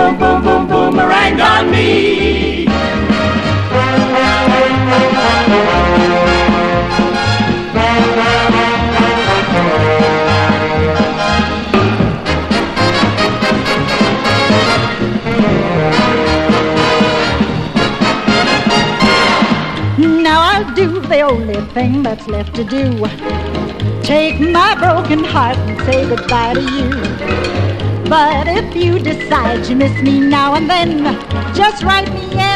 boom, boom, boom, boomerang on me. Now I'll do the only thing that's left to do. Take my broken heart and say goodbye to you. But if you decide you miss me now and then, just write me